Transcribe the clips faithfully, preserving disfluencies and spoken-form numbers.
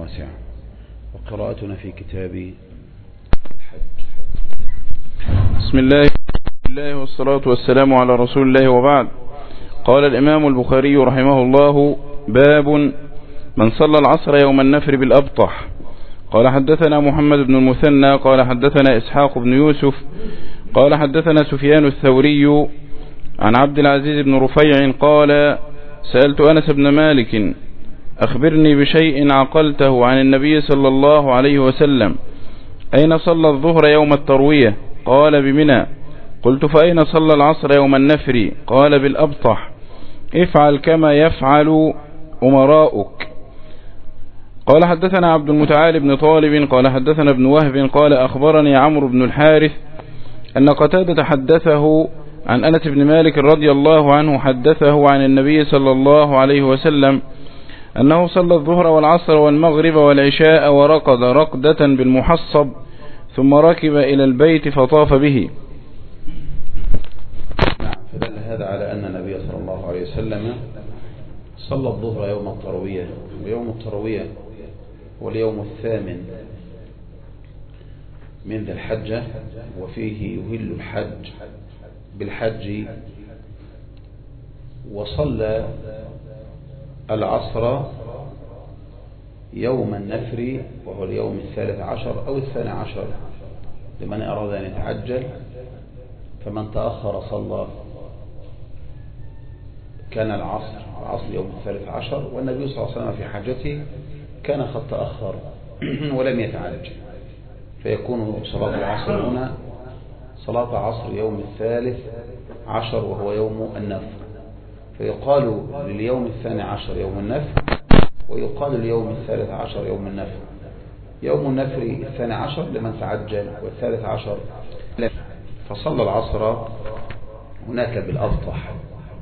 واسعة. وقراءتنا في كتاب الحج. بسم الله الله والصلاة والسلام على رسول الله وبعد. قال الإمام البخاري رحمه الله: باب من صلى العصر يوم النفر بالأبطح. قال حدثنا محمد بن المثنى قال حدثنا إسحاق بن يوسف قال حدثنا سفيان الثوري عن عبد العزيز بن رفيع قال: سألت أنس بن مالك: أخبرني بشيء عقلته عن النبي صلى الله عليه وسلم، أين صلى الظهر يوم التروية؟ قال: بمنى. قلت: فأين صلى العصر يوم النفر؟ قال: بالأبطح. افعل كما يفعل أمراؤك. قال حدثنا عبد المتعال بن طالب قال حدثنا ابن وهب قال أخبرني عمرو بن الحارث أن قتادة حدثه عن أنس بن مالك رضي الله عنه حدثه عن النبي صلى الله عليه وسلم أنه صلى الظهر والعصر والمغرب والعشاء ورقد رقدة بالمحصب ثم ركب إلى البيت فطاف به. نعم، فدل هذا على أن النبي صلى الله عليه وسلم صلى الظهر يوم التروية، ويوم التروية واليوم الثامن من ذي الحجة، وفيه يهل الحج بالحج، وصلى العصر يوم النفر وهو اليوم الثالث عشر أو الثاني عشر لمن أراد أن يتعجل، فمن تأخر صلى كان العصر العصر يوم الثالث عشر، والنبي صلى الله عليه وسلم في حاجته كان قد تأخر ولم يتعجل، فيكون صلاة العصر هنا صلاة عصر يوم الثالث عشر وهو يوم النفر، فيقال لليوم الثاني عشر يوم النفر، ويقال لليوم الثالث عشر يوم النفر. يوم النفر الثاني عشر لمن تعجل، والثالث عشر لمن. فصلى العصر هناك بالأبطح،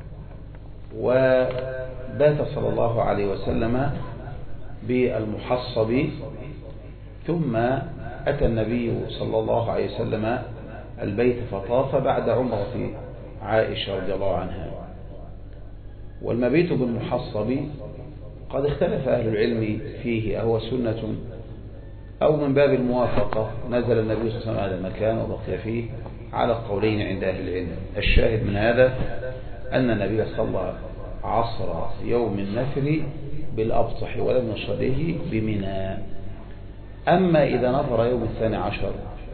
وبات صلى الله عليه وسلم بالمحصب، ثم أتى النبي صلى الله عليه وسلم البيت فطاف بعد عمرة عائشة رضي الله عنها. والمبيت بالمحصب قد اختلف أهل العلم فيه، أهو سنة أو من باب الموافقة نزل النبي صلى الله عليه وسلم هذا المكان وبقي فيه، على قولين عند أهل العلم. الشاهد من هذا أن النبي صلى عصر يوم النفر بالأبطح ولم يصليه بمنى. أما إذا نفر يوم الثاني عشر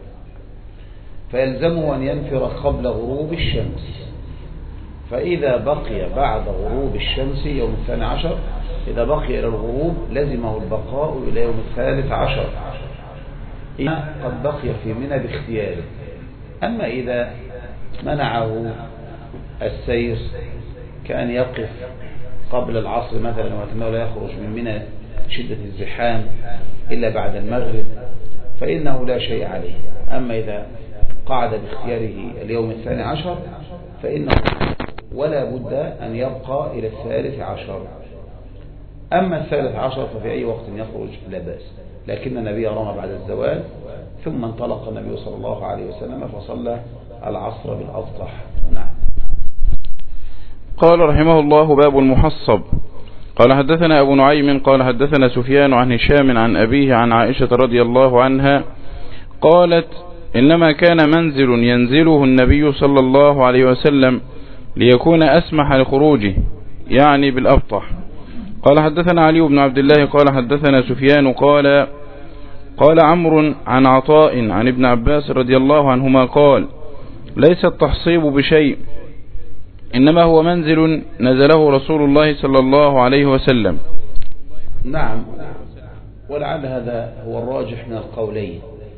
فيلزمه أن ينفر قبل غروب الشمس، فإذا بقي بعد غروب الشمس يوم الثاني عشر، إذا بقي إلى الغروب لزمه البقاء إلى يوم الثالث عشر إذا قد بقي في منى باختياره. أما إذا منعه السير كأن يقف قبل العصر مثلا، وأنه لا يخرج من منى شدة الزحام إلا بعد المغرب، فإنه لا شيء عليه. أما إذا قعد باختياره اليوم الثاني عشر فإنه ولا بد أن يبقى إلى الثالث عشر. أما الثالث عشر ففي أي وقت يخرج لا بأس، لكن النبي رمى بعد الزوال، ثم انطلق النبي صلى الله عليه وسلم فصلى العصر بالأبطح. نعم. قال رحمه الله: باب المحصب. قال حدثنا أبو نعيم قال حدثنا سفيان عن هشام عن أبيه عن عائشة رضي الله عنها قالت: إنما كان منزل ينزله النبي صلى الله عليه وسلم ليكون أسمح لخروجه، يعني بالأبطح. قال حدثنا علي بن عبد الله قال حدثنا سفيان قال قال عمرو عن عطاء عن ابن عباس رضي الله عنهما قال: ليس التحصيب بشيء، إنما هو منزل نزله رسول الله صلى الله عليه وسلم. نعم، ولعل هذا هو الراجح من القولين،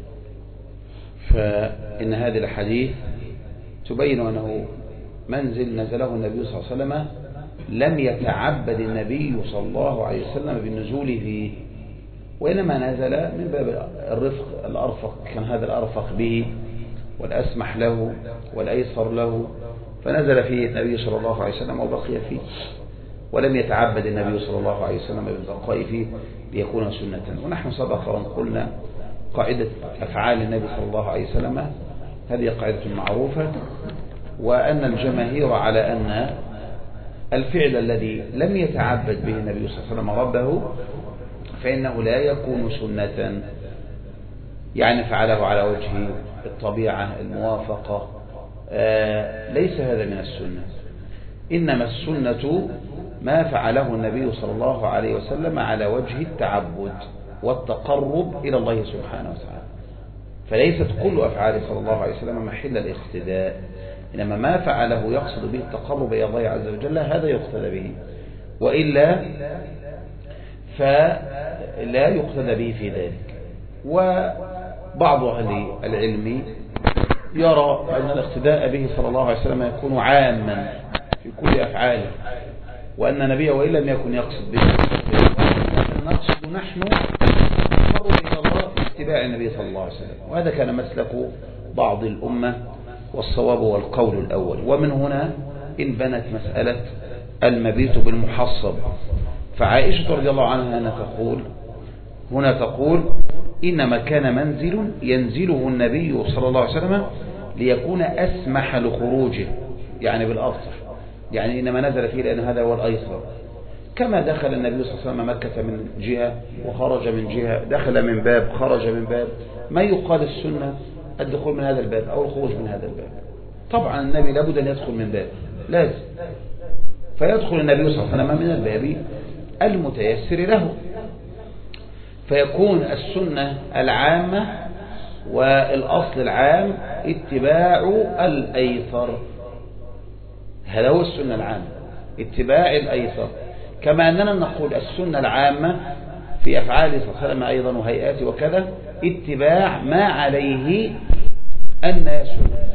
فإن هذه الحديث تبين أنه منزل نزله النبي صلى الله عليه وسلم، لم يتعبد النبي صلى الله عليه وسلم بالنزول فيه، وإنما نزل من باب الرفق الأرفق، كان هذا الأرفق به والأسمح له والأيسر له، فنزل فيه النبي صلى الله عليه وسلم وبقي فيه، ولم يتعبد النبي صلى الله عليه وسلم بالبقاء فيه ليكون سنة. ونحن سبق وأن قلنا قاعدة أفعال النبي صلى الله عليه وسلم هذه قاعدة معروفة، وأن الجماهير على أن الفعل الذي لم يتعبد به النبي صلى الله عليه وسلم ربه فإنه لا يكون سنة يعني فعله على وجه الطبيعة الموافقة، آه ليس هذا من السنة. إنما السنة ما فعله النبي صلى الله عليه وسلم على وجه التعبد والتقرب إلى الله سبحانه وتعالى، فليست كل أفعاله صلى الله عليه وسلم محل الاقتداء، إنما ما فعله يقصد به التقرب إلى الله عز وجل هذا يقتدى به، وإلا فلا يقتدى به في ذلك. وبعض أهل العلم يرى أن الاقتداء به صلى الله عليه وسلم يكون عاما في كل أفعاله، وأن النبي وإن لم يكن يقصد به نقصد نحن نقرب إلى الله في اتباع النبي صلى الله عليه وسلم، وهذا كان مسلك بعض الأمة والصواب والقول الأول. ومن هنا انبنت مسألة المبيت بالمحصب. فعائشة رضي الله عنها هنا تقول هنا تقول إنما كان منزل ينزله النبي صلى الله عليه وسلم ليكون أسمح لخروجه، يعني بالأفضل، يعني إنما نزل فيه لأن هذا هو الأيسر، كما دخل النبي صلى الله عليه وسلم مكة من جهة وخرج من جهة، دخل من باب خرج من باب، ما يقال السنة الدخول من هذا الباب أو الخروج من هذا الباب. طبعا النبي لابد أن يدخل من باب، لازم، فيدخل النبي صلى الله عليه وسلم من الباب المتيسر له، فيكون السنة العامة والأصل العام اتباع الأيسر، هذا هو السنة العامة، اتباع الأيسر. كما أننا نقول السنة العامة في أفعاله صلى الله عليه وسلم أيضا وهيئاته وكذا اتباع ما عليه الناس،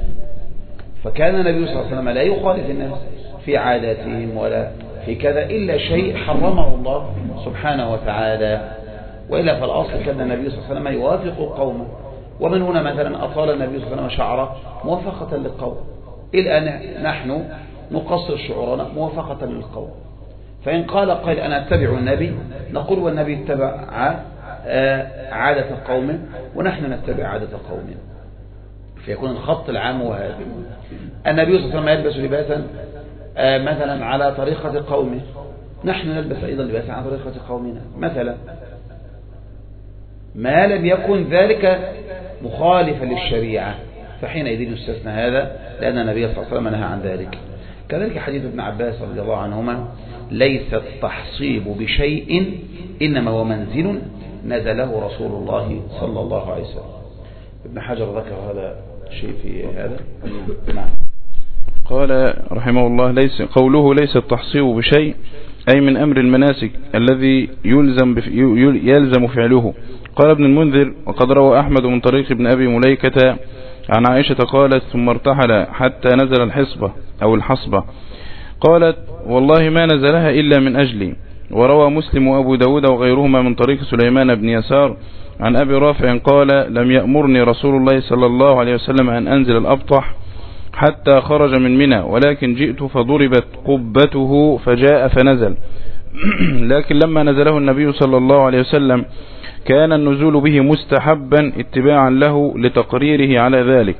فكان النبي صلى الله عليه وسلم لا يخالف الناس في عاداتهم ولا في كذا إلا شيء حرمه الله سبحانه وتعالى، وإلا فالأصل كان النبي صلى الله عليه وسلم يوافق قومه. ومن هنا مثلا أطال النبي صلى الله عليه وسلم شعره موافقة للقوم، الآن نحن نقصر شعورنا موافقة للقوم. فإن قال قائل أنا أتبع النبي، نقول والنبي اتبع عادة قومه ونحن نتبع عادة قومه، فيكون الخط العام وهذا. النبي صلى الله عليه وسلم يلبس لباسا مثلا على طريقة قومه، نحن نلبس أيضا لباسا على طريقة قومنا مثلا، ما لم يكن ذلك مخالفا للشريعة، فحينئذ يستثنى هذا لأن النبي صلى الله عليه وسلم نهى عن ذلك. كذلك حديث ابن عباس رضي الله عنهما ليس التحصيب بشيء إنما هو منزل نزله رسول الله صلى الله عليه وسلم. ابن حجر ذكر هذا شيء في هذا. نعم. قال رحمه الله ليس قوله ليس التحصيب بشيء أي من أمر المناسك الذي يلزم يلزم فعله. قال ابن المنذر وقد روى أحمد من طريق ابن أبي مليكة عن عائشة قالت ثم ارتحل حتى نزل الحصبة أو الحصبة، قالت والله ما نزلها إلا من أجلي. وروى مسلم وأبو داود وغيرهما من طريق سليمان بن يسار عن أبي رافع قال لم يأمرني رسول الله صلى الله عليه وسلم أن أنزل الأبطح حتى خرج من منى، ولكن جئت فضربت قبته فجاء فنزل لكن لما نزله النبي صلى الله عليه وسلم كان النزول به مستحبا اتباعا له لتقريره على ذلك.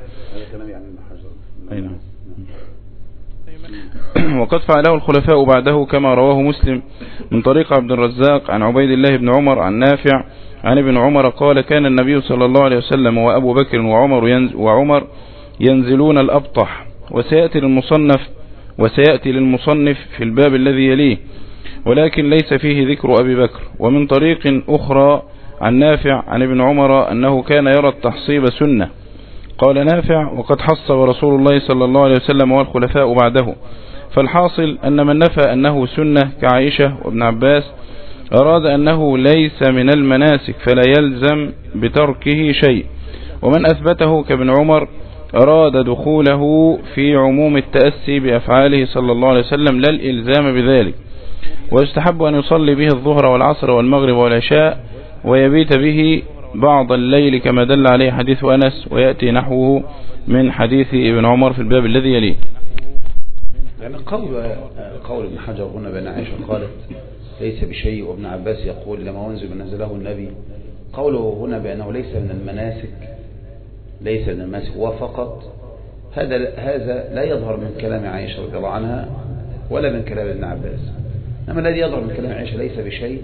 وقد فعله الخلفاء بعده كما رواه مسلم من طريق عبد الرزاق عن عبيد الله بن عمر عن نافع عن ابن عمر قال كان النبي صلى الله عليه وسلم وأبو بكر وعمر ينزل وعمر ينزلون الأبطح. وسيأتي للمصنف وسيأتي للمصنف في الباب الذي يليه، ولكن ليس فيه ذكر أبي بكر. ومن طريق أخرى عن نافع عن ابن عمر أنه كان يرى التحصيب سنة. قال نافع وقد حصب رسول الله صلى الله عليه وسلم والخلفاء بعده. فالحاصل أن من نفى أنه سنة كعائشة وابن عباس أراد أنه ليس من المناسك فلا يلزم بتركه شيء، ومن أثبته كابن عمر أراد دخوله في عموم التأسي بأفعاله صلى الله عليه وسلم لا الإلزام بذلك. ويستحب أن يصلي به الظهر والعصر والمغرب والعشاء ويبيت به بعض الليل كما دل عليه حديث أنس، ويأتي نحوه من حديث ابن عمر في الباب الذي يليه. يعني قول قول ابن حجر هنا بأن عائشة قالت ليس بشيء، وابن عباس يقول لما أنزل نزله النبي، قوله هنا بأنه ليس من المناسك ليس من المناسك وفقط، هذا هذا لا يظهر من كلام عائشة رضي الله عنها ولا من كلام ابن عباس. إنما الذي يظهر من كلام عائشة ليس بشيء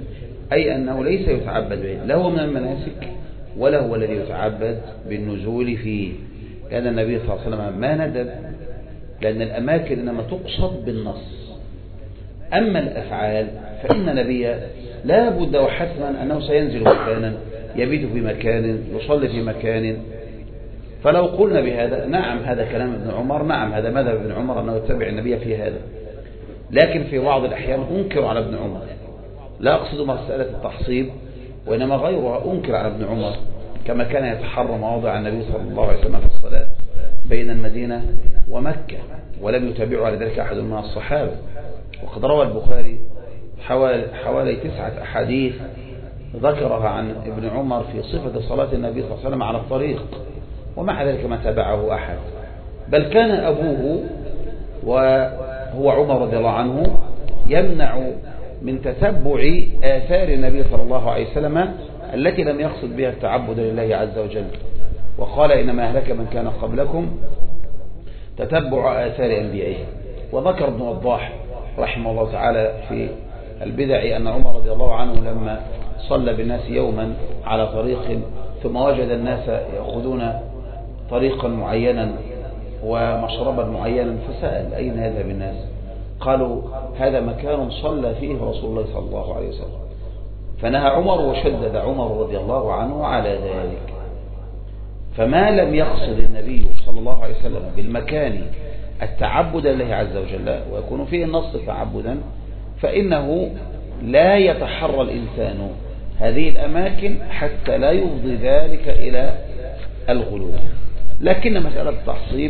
أي أنه ليس يتعبد به، لا هو من المناسك ولا هو الذي يتعبد بالنزول فيه، لأن النبي صلى الله عليه وسلم ما ندب، لأن الأماكن إنما تقصد بالنص. أما الأفعال فإن النبي لا بد وحتما أنه سينزل مكانا، يبيت في مكان، يصلي في مكان. فلو قلنا بهذا نعم هذا كلام ابن عمر، نعم هذا مذهب ابن عمر أنه يتبع النبي في هذا، لكن في بعض الأحيان أنكر على ابن عمر، لا أقصد مسألة التحصيب وإنما غيرها، أنكر على ابن عمر كما كان يتحرى مواضع النبي صلى الله عليه وسلم في الصلاة بين المدينة ومكة، ولم يتابعه على ذلك أحد من الصحابة. وقد روى البخاري حوالي, حوالي تسعة أحاديث ذكرها عن ابن عمر في صفة صلاة النبي صلى الله عليه وسلم على الطريق، ومع ذلك ما تابعه أحد، بل كان أبوه وهو عمر رضي الله عنه يمنع من تتبع آثار النبي صلى الله عليه وسلم التي لم يقصد بها التعبد لله عز وجل، وقال إنما أهلك من كان قبلكم تتبع آثار أنبيائهم. وذكر ابن وضاح رحمه الله تعالى في البدع أن عمر رضي الله عنه لما صلى بالناس يوما على طريق ثم وجد الناس يأخذون طريقا معينا ومشربا معينا فسأل أين يذهب الناس؟ قالوا هذا مكان صلى فيه رسول الله صلى الله عليه وسلم، فنهى عمر وشدد عمر رضي الله عنه على ذلك. فما لم يقصد النبي صلى الله عليه وسلم بالمكان التعبد لله عز وجل ويكون فيه النص تعبدا، فإنه لا يتحرى الإنسان هذه الأماكن حتى لا يفضي ذلك إلى الغلو. لكن مسألة التحصيب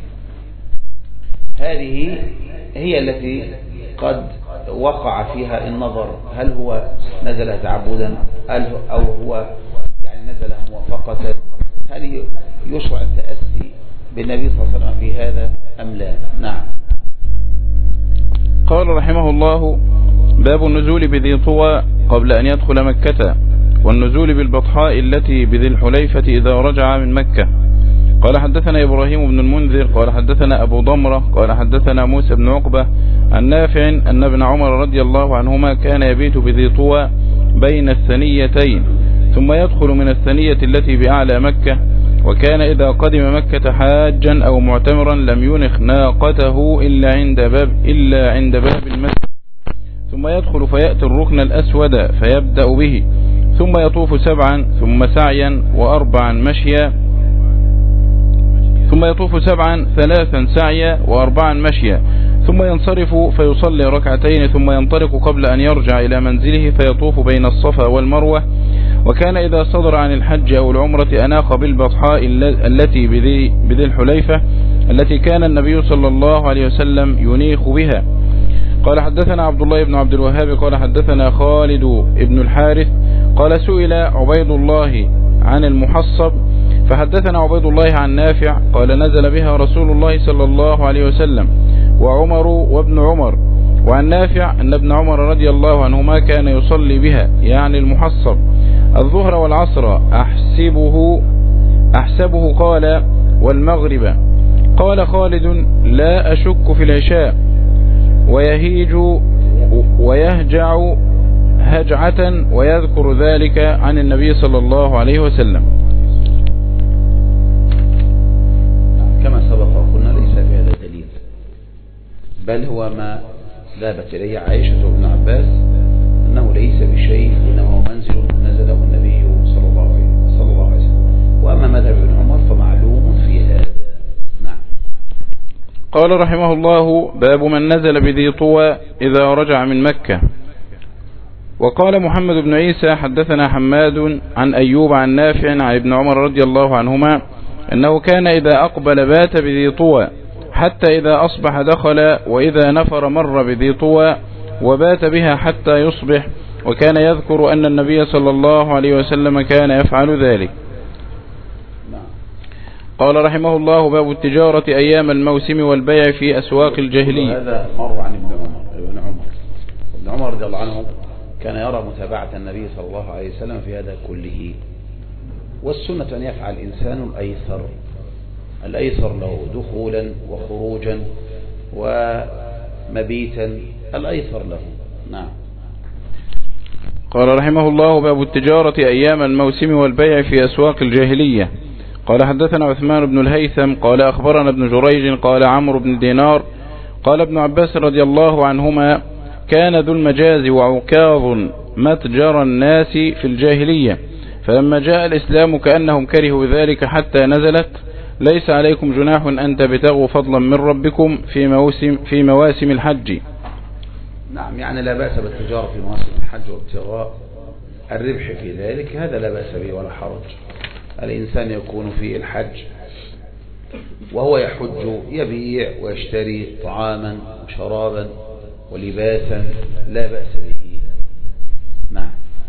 هذه هي التي قد وقع فيها النظر، هل هو نزل تعبدا أو هو يعني نزل موافقة، هل يشرع التأسي بالنبي صلى الله عليه وسلم في هذا أم لا؟ نعم. قال رحمه الله: باب النزول بذي طوى قبل أن يدخل مكة، والنزول بالبطحاء التي بذي الحليفة إذا رجع من مكة. قال حدثنا إبراهيم بن المنذر قال حدثنا أبو ضمرة قال حدثنا موسى بن عقبة عن نافع أن ابن عمر رضي الله عنهما كان يبيت بذي طوى بين الثنيتين ثم يدخل من الثنية التي بأعلى مكة، وكان إذا قدم مكة حاجا أو معتمرا لم ينخ ناقته إلا عند باب إلا عند باب المسجد، ثم يدخل فيأتي الركن الأسود فيبدأ به، ثم يطوف سبعا ثم سعيا وأربعا مشيا ثم يطوف سبعا ثلاثا سعيا وأربعا مشيا، ثم ينصرف فيصلي ركعتين ثم ينطلق قبل أن يرجع إلى منزله فيطوف بين الصفا والمروة. وكان إذا صدر عن الحج أو العمرة أناخ بالبطحاء التي بذي, بذي الحليفة التي كان النبي صلى الله عليه وسلم ينيخ بها. قال حدثنا عبد الله بن عبد الوهاب قال حدثنا خالد بن الحارث قال سئل عبيد الله عن المحصب فحدثنا عبيد الله عن نافع قال نزل بها رسول الله صلى الله عليه وسلم وعمر وابن عمر. وعن نافع أن ابن عمر رضي الله عنهما كان يصلي بها يعني المحصب الظهر والعصر أحسبه أحسبه قال والمغرب. قال خالد لا أشك في العشاء ويهيج ويهجع هجعة ويذكر ذلك عن النبي صلى الله عليه وسلم. كما سبق وقلنا ليس في هذا دليل، بل هو ما ذهبت إليه عائشة وابن عباس أنه ليس بشيء إنما هو منزل نزله النبي صلى الله عليه صلى الله عليه وسلم. وأما مذهب ابن عمر فمعلوم في هذا. نعم. قال رحمه الله: باب من نزل بذي طوى إذا رجع من مكة. وقال محمد بن عيسى حدثنا حماد عن أيوب عن نافع عن ابن عمر رضي الله عنهما أنه كان إذا أقبل بات بذي طوى حتى إذا أصبح دخل، وإذا نفر مر بذي طوى وبات بها حتى يصبح، وكان يذكر أن النبي صلى الله عليه وسلم كان يفعل ذلك. قال رحمه الله: باب التجارة أيام الموسم والبيع في أسواق الجاهلية. هذا مر عن ابن عمر ابن عمر ابن عمر رضي الله عنه كان يرى متابعة النبي صلى الله عليه وسلم في هذا كله، والسنة أن يفعل الإنسان الأيسر الأيسر له دخولا وخروجا ومبيتا الأيسر له. نعم. قال رحمه الله: باب التجارة أيام الموسم والبيع في أسواق الجاهلية. قال حدثنا عثمان بن الهيثم قال أخبرنا ابن جريج قال عمرو بن دينار قال ابن عباس رضي الله عنهما: كان ذو المجاز وعكاظ متجر الناس في الجاهلية، فلما جاء الإسلام كأنهم كرهوا ذلك حتى نزلت: ليس عليكم جناح أن تبتغوا فضلا من ربكم في موسم, في مواسم الحج. نعم، يعني لا بأس بالتجارة في مواسم الحج وابتغاء الربح في ذلك، هذا لا بأس به ولا حرج. الإنسان يكون في الحج وهو يحج يبيع ويشتري طعاما وشرابا ولباسا، لا بأس به. نعم.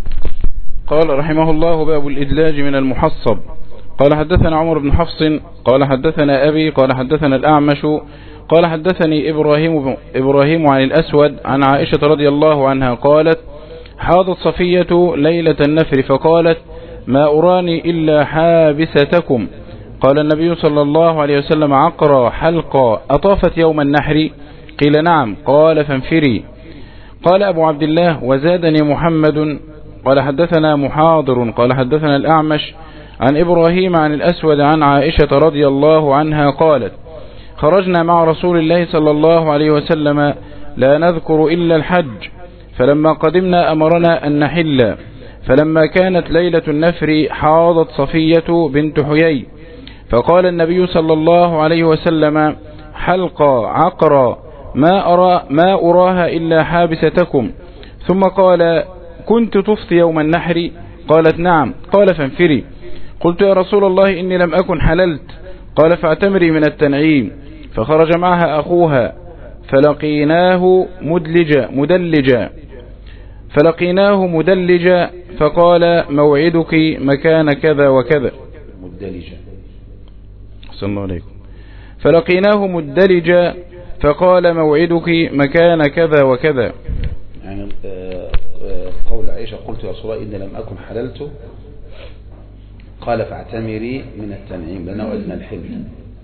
قال رحمه الله: باب الإدلاج من المحصب. قال حدثنا عمر بن حفص قال حدثنا أبي قال حدثنا الأعمش قال حدثني إبراهيم, إبراهيم عن الأسود عن عائشة رضي الله عنها قالت: حاضت صفية ليلة النفر فقالت: ما أراني إلا حابستكم. قال النبي صلى الله عليه وسلم: عقرى حلقى أطافت يوم النحر؟ قيل: نعم. قال: فانفري. قال أبو عبد الله: وزادني محمد قال حدثنا محاضر قال حدثنا الأعمش عن إبراهيم عن الأسود عن عائشة رضي الله عنها قالت: خرجنا مع رسول الله صلى الله عليه وسلم لا نذكر إلا الحج، فلما قدمنا أمرنا أن نحل، فلما كانت ليلة النفر حاضت صفية بنت حيي، فقال النبي صلى الله عليه وسلم: حلقى عقرى ما أرى ما أراها إلا حابستكم. ثم قال: كنت تفطي يوم النحر؟ قالت: نعم. قال: فانفري. قلت: يا رسول الله إني لم أكن حللت. قال: فاعتمري من التنعيم. فخرج معها أخوها فلقيناه مدلجا مدلجا فلقيناه مدلجا فقال: موعدك مكان كذا وكذا. مدلجا. صلى الله عليكم. فلقيناه مدلجا فقال: موعدك مكان كذا وكذا. يعني قول عائشة: قلت يا رسول الله إني لم أكن حللت. قال: فاعتمري من التنعيم لأنه أدنى الحل.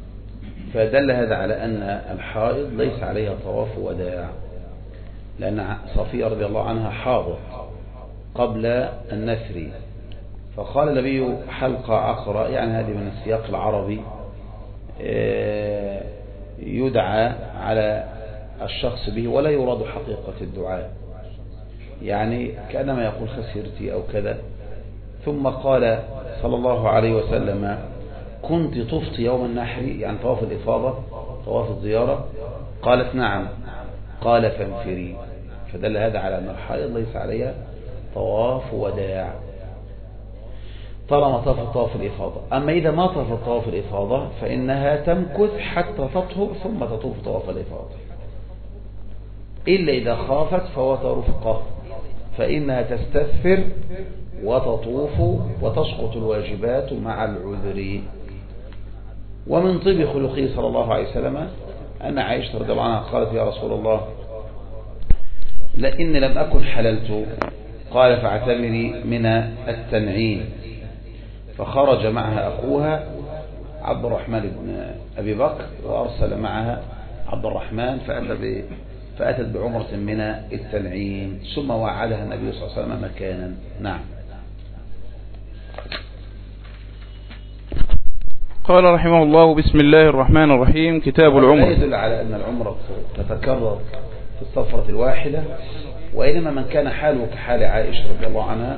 فدل هذا على أن الحائض ليس عليها طواف وداع، لأن صفية رضي الله عنها حاضت قبل النثر، فقال النبي: حلقة عقرى، يعني هذه من السياق العربي يدعى على الشخص به ولا يراد حقيقة الدعاء، يعني كأنما يقول خسرتي أو كذا. ثم قال صلى الله عليه وسلم: كنت تفطي يوم النحر، يعني طواف الإفاضة طواف الزيارة؟ قالت: نعم. قال: فانفري. فدل هذا على أن الحائض ليس عليها طواف وداع طالما طافت طواف الإفاضة. أما إذا ما طافت طواف الإفاضة فإنها تمكث حتى تطهر ثم تطوف طواف الإفاضة، إلا إذا خافت فوت رفقه، فإنها تستثفر وتطوف وتسقط الواجبات مع العذر. ومن طيب خلقه صلى الله عليه وسلم أن عائشة رضي الله عنها قالت: يا رسول الله لإني لم أكن حللت. قال: فاعتمري من التنعيم. فخرج معها أخوها عبد الرحمن بن أبي بكر وأرسل معها عبد الرحمن فأتى فأتت بعمرة من التنعيم، ثم وعدها النبي صلى الله عليه وسلم مكانا. نعم. قال رحمه الله: بسم الله الرحمن الرحيم. كتاب العمر. يدل على أن العمرة تتكرر في السفرة الواحدة، وإنما من كان حاله كحال عائشة رضي الله عنها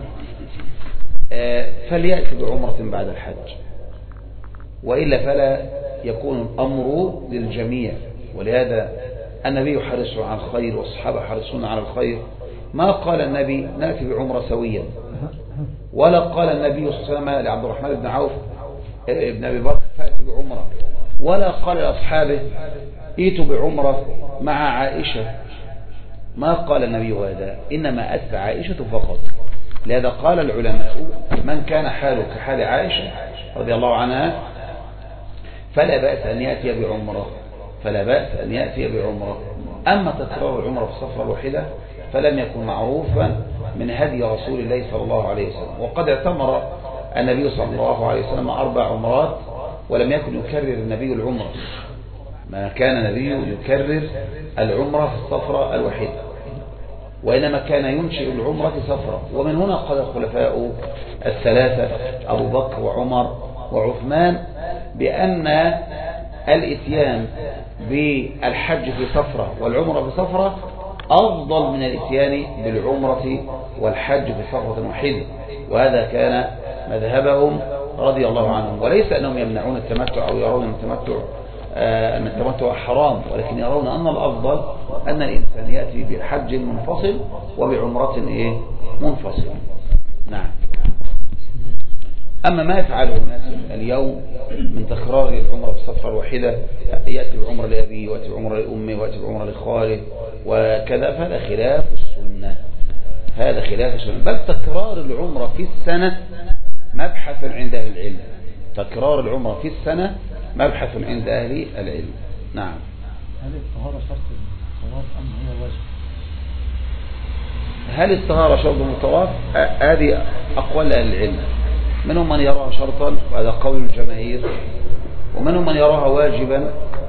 فليأتي بعمرة بعد الحج، وإلا فلا يكون الأمر للجميع. ولهذا النبي حرص على الخير والصحابة حرصون على الخير. ما قال النبي: نأتي بعمرة سويا، ولا قال النبي صلى الله عليه وسلم لعبد الرحمن بن عوف ابن أبي بكر: فأتي بعمرة، ولا قال لأصحابه: ائتوا بعمرة مع عائشة. ما قال النبي هذا، إنما أتى عائشة فقط. لهذا قال العلماء: من كان حاله كحال عائشة رضي الله عنها فلا بأس أن يأتي بعمرة فلا بأس أن يأتي بعمرة. أما تكرار العمرة في السفرة الواحدة فلم يكن معروفا من هدي رسول الله صلى الله عليه وسلم. وقد اعتمر النبي صلى الله عليه وسلم أربع عمرات ولم يكن يكرر النبي العمرة، ما كان النبي يكرر العمرة في السفرة الواحدة. وإنما كان ينشئ العمرة سفرا. ومن هنا قال الخلفاء الثلاثة أبو بكر وعمر وعثمان بأن الاتيان بالحج في سفرة والعمرة في سفرة أفضل من الاتيان بالعمرة والحج في سفرة واحدة، وهذا كان مذهبهم رضي الله عنهم. وليس أنهم يمنعون التمتع أو يرون التمتع آه أن التمتع حرام، ولكن يرون أن الأفضل أن الإنسان يأتي بحج منفصل وبعمرة إيه منفصل. نعم. أما ما يفعله الناس اليوم من تكرار العمرة بسفرة واحدة، يأتي بعمرة لأبيه ويأتي بعمرة لأمه ويأتي بعمرة لخاله وكذا، فهذا خلاف السنة. هذا خلاف السنة. بل تكرار العمرة في السنة مبحث عند أهل العلم. تكرار العمرة في السنة مبحث عند أهل العلم. نعم. هل الطهارة شرط للطواف أم هي واجب؟ هل الطهارة شرط للطواف؟ هذه أقوال أهل العلم. منهم من يراها شرطا وهذا قول الجماهير، ومنهم من يراها واجبا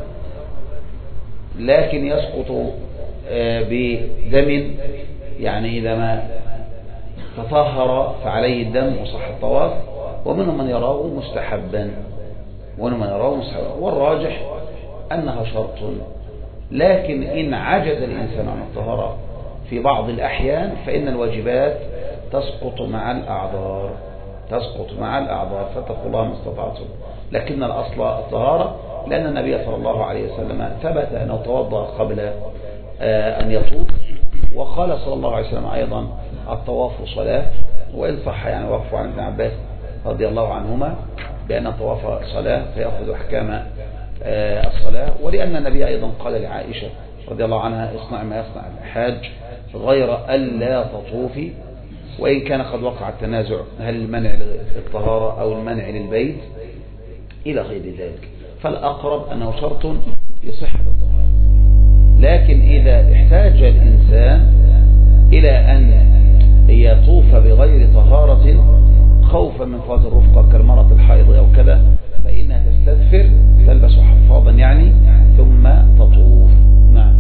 لكن يسقط بدم، يعني إذا ما تطهر فعليه الدم وصح الطواف. ومنهم من يراه مستحبا ومنهم من يراه مستحبا، والراجح أنها شرط. لكن إن عجز الإنسان عن الطهارة في بعض الأحيان فإن الواجبات تسقط مع الأعذار تسقط مع الأعذار فاتقوا الله ما استطعتم. لكن الأصل الطهارة، لأن النبي صلى الله عليه وسلم ثبت أنه توضأ قبل أن يطوف، وقال صلى الله عليه وسلم أيضا الطواف صلاة، وإن صح يعني وقف عن ابن عباس رضي الله عنهما بأن الطواف صلاة فيأخذ أحكام الصلاة. ولأن النبي أيضا قال لعائشة رضي الله عنها اصنع ما يصنع الحاج غير ألا تطوفي، وإن كان قد وقع التنازع هل المنع للطهارة أو المنع للبيت إلى غير ذلك، فالأقرب أنه شرط لصحة الطهارة. لكن إذا احتاج الإنسان إلى أن يطوف بغير طهارة خوفا من فوات الرفقة كالمرأة الحائض أو كذا، فإنها تستدفر تلبس حفاظا يعني ثم تطوف. نعم.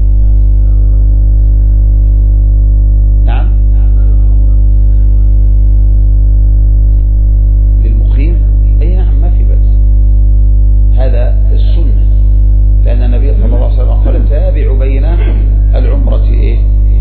نعم. للمقيم أي نعم ما في بأس، هذا السنة، لأن النبي صلى الله عليه وسلم قال تابعوا بين العمرة إيه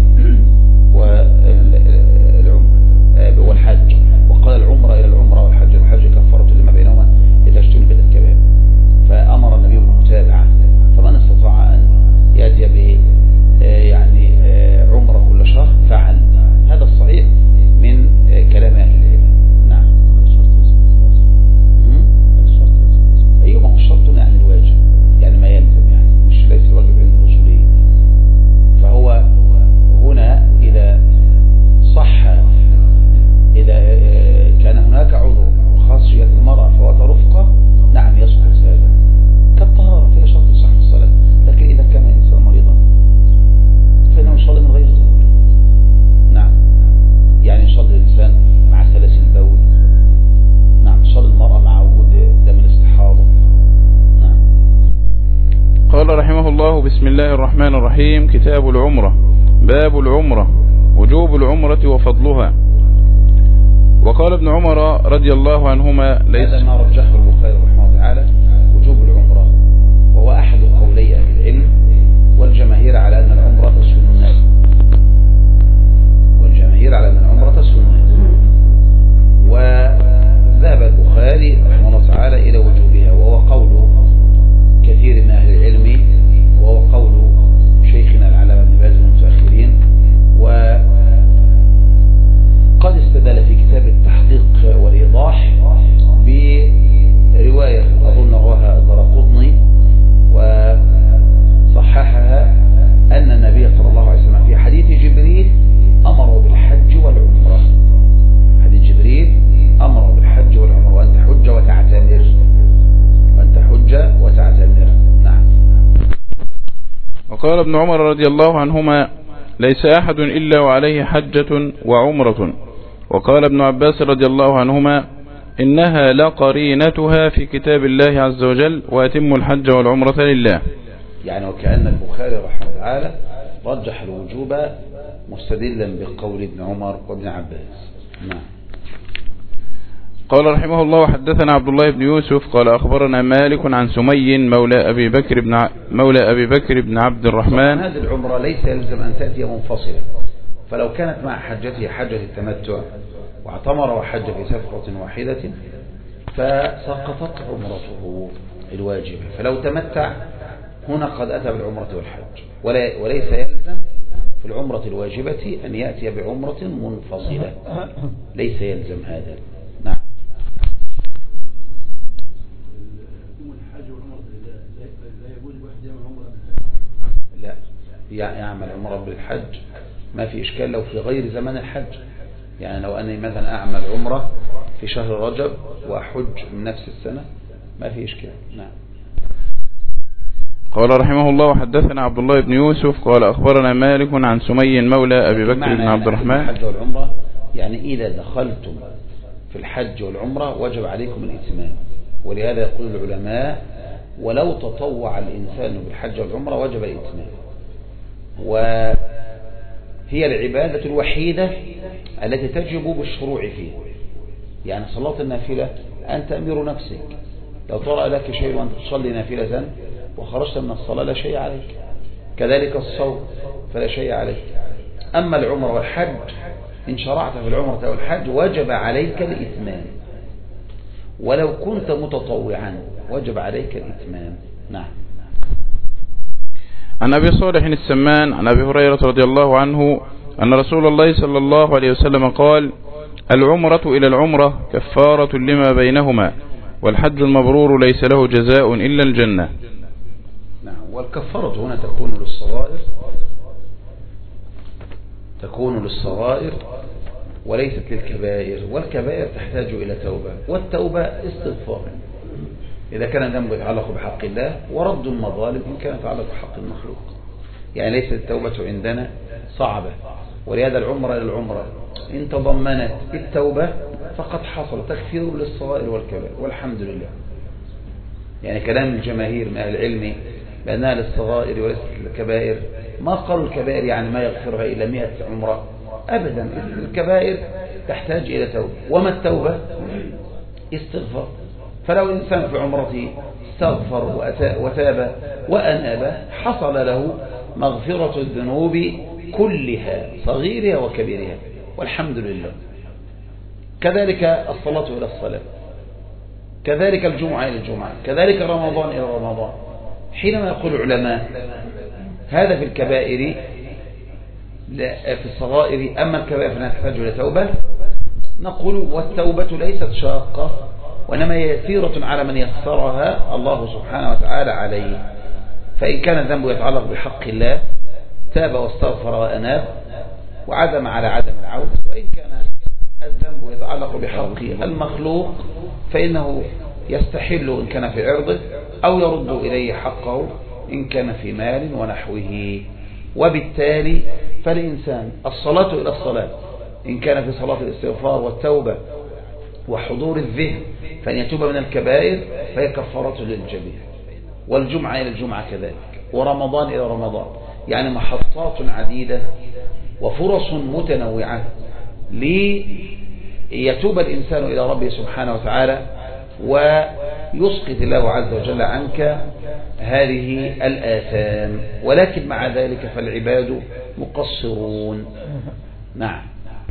والعمرة والحج، وقال العمرة إلى العمرة والحج الحج كفارة لما بينهما إذا اجتنبت الكبائر، فأمر النبي بالمتابعة. فمن استطاع أن يأتي ب يعني عمرة كل شهر فعل. هذا الصحيح من كلام أهل العلم. نعم. أيوة، ما هو الشرط يعني الواجب، يعني ما يلزم، يعني مش ليس الواجب عند الأصوليين. فهو هنا إذا صح، إذا كان هناك عذر خاصية المرأة فوات رفقة نعم يسقط هذا كالطهارة فيها شرط صحة الصلاة. لكن إذا كان إنسان مريضا فإنه يصلي من غير ضرورة. نعم، يعني يصلي الإنسان مع سلاسل البول. نعم، تصلي المرأة مع وجود دم الاستحاضة. نعم. قال رحمه الله: بسم الله الرحمن الرحيم. كتاب العمرة. باب العمرة، وجوب العمرة وفضلها. وقال ابن عمر رضي الله عنهما: ليس هذا ما رجحه البخاري رحمه الله تعالى وجوب العمرة، وهو أحد قولي أهل العلم، والجماهير على أن العمرة سنة والجماهير على أن العمرة سنة وذهب البخاري رحمه الله تعالى إلى وجوبها، وهو قول كثير من أهل العلم، وهو قول شيخنا العلامة ابن باز المتأخرين. وقد استدل في كتاب التحقيق والإيضاح برواية أظن رواها الدرقطني وصححها أن النبي صلى الله عليه وسلم في حديث جبريل أمره بالحج والعمرة. حديث جبريل أمره بالحج والعمرة، وأن تحج وتعتمر وأن تحج وتعتمر. نعم. وقال ابن عمر رضي الله عنهما: ليس أحد إلا وعليه حجة وعمرة. وقال ابن عباس رضي الله عنهما: إنها لقرينتها في كتاب الله عز وجل، وأتم الحج والعمرة لله. يعني وكأن البخاري رحمه الله تعالى رجح الوجوب مستدلا بقول ابن عمر وابن عباس. نعم. قال رحمه الله حدثنا عبد الله بن يوسف قال أخبرنا مالك عن سمي مولى أبي بكر بن ع... مولى أبي بكر بن عبد الرحمن. هذه العمرة ليس يلزم أن تأتي منفصلة، فلو كانت مع حجته حجة التمتع واعتمر وحج في سفرة واحدة فسقطت عمرته الواجبة، فلو تمتع هنا قد أتى بالعمرة والحج، ولا وليس يلزم في العمرة الواجبة أن يأتي بعمرة منفصلة، ليس يلزم هذا. نعم. لا يعمل عمرة بالحج ما في إشكال لو في غير زمن الحج، يعني لو أني مثلا أعمل عمرة في شهر رجب وأحج من نفس السنة ما في إشكال. نعم. قال رحمه الله حدثنا عبد الله بن يوسف قال أخبرنا مالك عن سمي مولى أبي بكر بن عبد الرحمن. الحج والعمرة يعني إذا دخلتم في الحج والعمرة وجب عليكم الإتمام، ولهذا يقول العلماء ولو تطوع الإنسان بالحج والعمرة وجب الإتمام، وهي العبادة الوحيدة التي تجب بالشروع فيها. يعني صلاة النافلة أنت أمير نفسك، لو طرأ لك شيء وأنت تصلي نافلة وخرجت من الصلاة لا شيء عليك، كذلك الصوم فلا شيء عليك. أما العمرة والحج إن شرعت في العمرة أو الحج وجب عليك الإتمام، ولو كنت متطوعا وجب عليك الإتمام. نعم. عن أبي صالح السمان عن أبي هريرة رضي الله عنه أن رسول الله صلى الله عليه وسلم قال العمرة إلى العمرة كفارة لما بينهما، والحج المبرور ليس له جزاء إلا الجنة. نعم. والكفارة هنا تكون للصغائر تكون للصغائر وليست للكبائر، والكبائر تحتاج إلى توبة، والتوبة استغفار إذا كان ذنبه يتعلق بحق الله، ورد المظالم إن كان يتعلق بحق المخلوق. يعني ليست التوبة عندنا صعبة، ولهذا العمرة إلى العمرة إن تضمنت التوبة فقد حصل تكفير للصغائر والكبائر والحمد لله. يعني كلام الجماهير من أهل العلم بأنها للصغائر وليست للكبائر، ما قالوا الكبائر يعني ما يغفرها إلا مئة عمرة أبدا، الكبائر تحتاج إلى توبة، وما التوبة؟ استغفار. فلو إنسان في عمرته استغفر وتاب وأناب حصل له مغفرة الذنوب كلها صغيرها وكبيرها والحمد لله. كذلك الصلاة إلى الصلاة، كذلك الجمعة إلى الجمعة، كذلك رمضان إلى رمضان. حينما يقول العلماء هذا في الكبائر في الصغائر، أما الكبائر فإنها تحتاج إلى توبة، نقول والتوبة ليست شاقة وإنما يسيرة على من يسرها الله سبحانه وتعالى عليه. فإن كان الذنب يتعلق بحق الله تاب واستغفر وأناب وعزم على عدم العود، وإن كان الذنب يتعلق بحق المخلوق فإنه يستحل إن كان في عرضه أو يرد إليه حقه إن كان في مال ونحوه. وبالتالي فالإنسان الصلاة إلى الصلاة إن كان في صلاة الاستغفار والتوبة وحضور الذهن فإن يتوب من الكبائر فهي كفارة للجميع، والجمعة إلى الجمعة كذلك، ورمضان إلى رمضان. يعني محطات عديدة وفرص متنوعة ليتوب الإنسان إلى ربه سبحانه وتعالى ويسقط الله عز وجل عنك هذه الآثام، ولكن مع ذلك فالعباد مقصرون. نعم.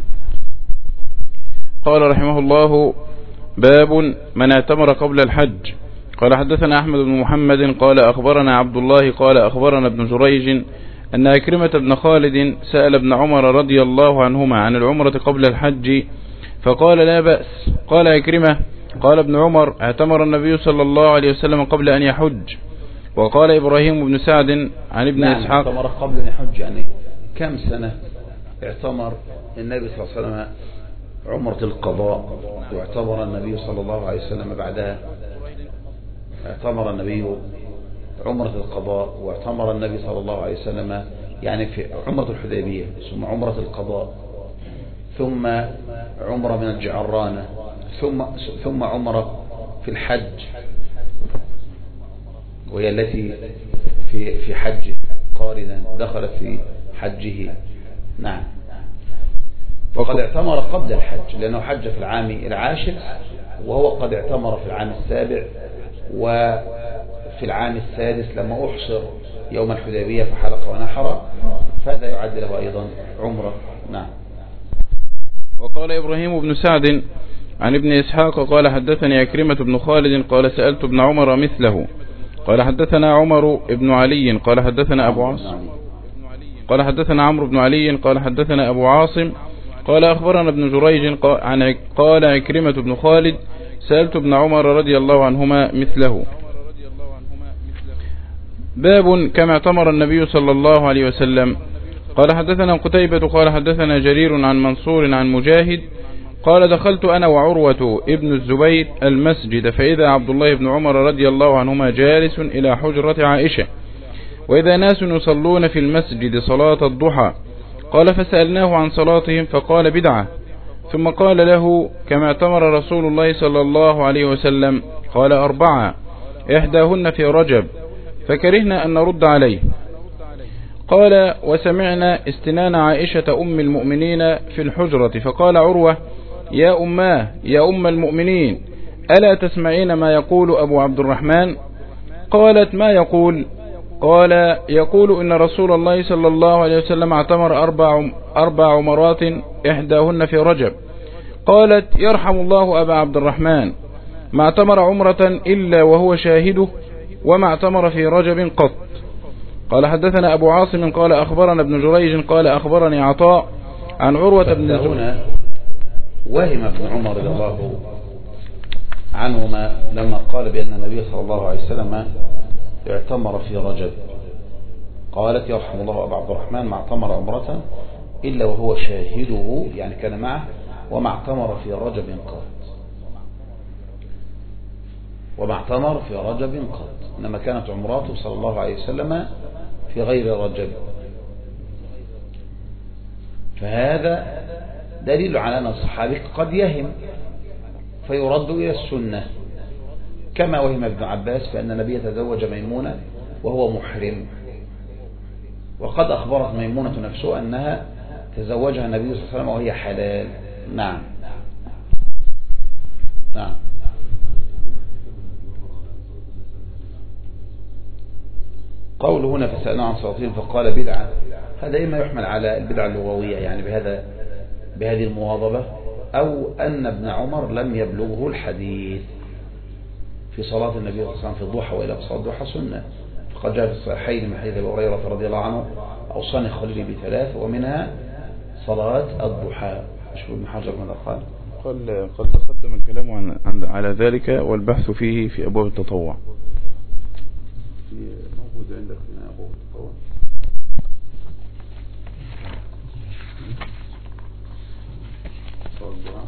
قال رحمه الله باب من اعتمر قبل الحج. قال حدثنا أحمد بن محمد قال أخبرنا عبد الله قال أخبرنا ابن جريج أن أكرمة بن خالد سأل ابن عمر رضي الله عنهما عن العمرة قبل الحج فقال لا بأس. قال أكرمة قال ابن عمر اعتمر النبي صلى الله عليه وسلم قبل أن يحج. وقال إبراهيم بن سعد عن ابن نعم إسحاق اعتمر قبل أن يحج، يعني كم سنة اعتمر النبي صلى الله عليه وسلم عمرة القضاء، واعتمر النبي صلى الله عليه وسلم بعدها اعتمر النبي عمرة القضاء، واعتمر النبي صلى الله عليه وسلم يعني في عمرة الحديبية ثم عمرة القضاء ثم عمرة من الجعرانة ثم ثم عمرة في الحج وهي التي في في حج قارنا دخلت في حجه. نعم. وقد اعتمر قبل الحج لأنه حج في العام العاشر، وهو قد اعتمر في العام السابع وفي العام السادس لما أحصر يوم الحديبية فحلق ونحر، فهذا يعد له أيضا عمرة. نعم. وقال إبراهيم بن سعد عن ابن إسحاق قال حدثني أكرمة بن خالد قال سألت ابن عمر مثله. قال حدثنا عمر بن علي قال حدثنا أبو عاصم قال حدثنا عمرو بن علي قال حدثنا أبو عاصم قال أخبرنا ابن جريج قال أكرمة بن خالد سألت ابن عمر رضي الله عنهما مثله. باب كما اعتمر النبي صلى الله عليه وسلم. قال حدثنا قتيبة قال حدثنا جرير عن منصور عن مجاهد قال دخلت أنا وعروة ابن الزبير المسجد فإذا عبد الله بن عمر رضي الله عنهما جالس إلى حجرة عائشة وإذا ناس يصلون في المسجد صلاة الضحى. قال فسألناه عن صلاتهم فقال بدعة، ثم قال له كما اعتمر رسول الله صلى الله عليه وسلم؟ قال أربعة إحداهن في رجب، فكرهنا أن نرد عليه. قال وسمعنا استنان عائشة أم المؤمنين في الحجرة فقال عروة يا أماه يا أم المؤمنين ألا تسمعين ما يقول أبو عبد الرحمن؟ قالت ما يقول؟ قال يقول إن رسول الله صلى الله عليه وسلم اعتمر أربع, أربع عمرات إحداهن في رجب. قالت يرحم الله أبا عبد الرحمن، ما اعتمر عمرة إلا وهو شاهده وما اعتمر في رجب قط. قال حدثنا أبو عاصم قال أخبرنا ابن جريج قال أخبرني عطاء عن عروة بن الزبير. وهم ابن عمر رضي الله عنهما لما قال بأن النبي صلى الله عليه وسلم اعتمر في رجب، قالت يرحم الله أبا عبد الرحمن ما اعتمر عمرة إلا وهو شاهده، يعني كان معه، وما اعتمر في رجب قط، وما اعتمر في رجب قط، إنما كانت عمراته صلى الله عليه وسلم في غير رجب. فهذا دليل على أن الصحابي قد يهم فيرد إلى السنة، كما وهم ابن عباس فأن النبي تزوج ميمونة وهو محرم، وقد أخبرت ميمونة نفسه أنها تزوجها النبي صلى الله عليه وسلم وهي حلال. نعم. نعم. قول هنا فسألنا عن صلاتهم فقال بدعة، هذا إما يحمل على البدعة اللغوية يعني بهذا بهذه المواظبة، أو أن ابن عمر لم يبلغه الحديث في صلاة النبي صلى الله عليه وسلم في الضحى، وإلى صلاة الضحى سنة، فقد جاء في الصحيحين من حديث أبي هريرة رضي الله عنه أوصاني خليلي بثلاث ومنها صلاة الضحى. شوف ابن حجر ماذا قال؟ قال قد تقدم الكلام عن, عن على ذلك والبحث فيه في أبواب التطوع. موجود عندك هنا أبواب التطوع. صلاة الضحى.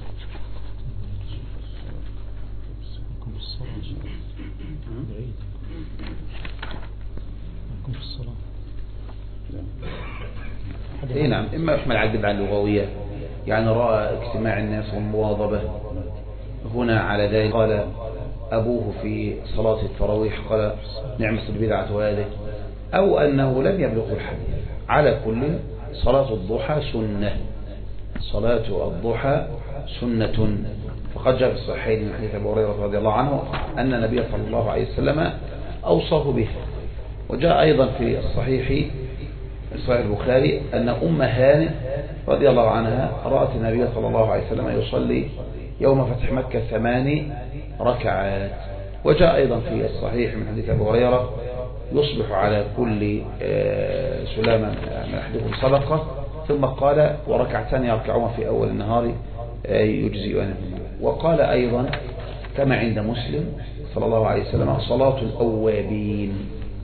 اي نعم، اما يحمل على البدعة اللغوية يعني رأى اجتماع الناس والمواظبة هنا على ذلك، قال أبوه في صلاة التراويح قال نعمة البدعة هذه، أو أنه لم يبلغ الحديث. على كل صلاة الضحى سنة، صلاة الضحى سنة، فقد جاء في الصحيحين من حديث أبي هريرة رضي الله عنه أن النبي صلى الله عليه وسلم أوصاه به. وجاء أيضا في الصحيح صحيح البخاري أن أم هانئ رضي الله عنها رأت النبي صلى الله عليه وسلم يصلي يوم فتح مكة ثماني ركعات. وجاء أيضا في الصحيح من حديث أبي هريرة يصبح على كل سلامة من أحدكم صدقة، ثم قال وركعتان يركعون في أول النهار يجزئون. وقال أيضا كما عند مسلم صلى الله عليه وسلم صلاة الأوابين.